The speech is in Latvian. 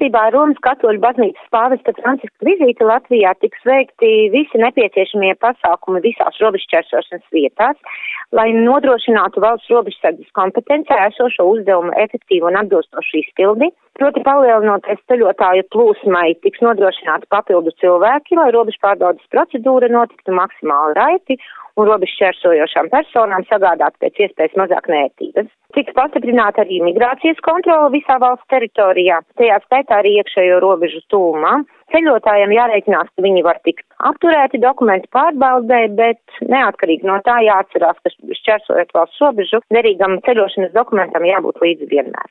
Saistībā ar Romas katoļu baznīcas pāvesta Franciska vizīti Latvijā tiks veikti visi nepieciešamie pasākumi visās robežšķērsošanas vietās, lai nodrošinātu valsts robežsardzes kompetencē esošo uzdevumu efektīvu un atbilstošu izpildi. Proti palielinoties ceļotāju plūsmai tiks nodrošināti papildu cilvēki, lai robežpārbaudes procedūra notiktu maksimāli raiti un robežšķērsojošām personām sagādāt pēc iespējas mazāk nērtības. Tiks pastiprināta arī migrācijas kontrola visā valsts teritorijā, tajā skaitā arī iekšējo robežu tūmā. Ceļotājiem jārēķinās, ka viņi var tikt apturēti dokumentu pārbaudē, bet neatkarīgi no tā jāatcerās, ka šķērsojot valsts robežu, derīgam ceļošanas dokumentam jābūt līdzi vienmēr.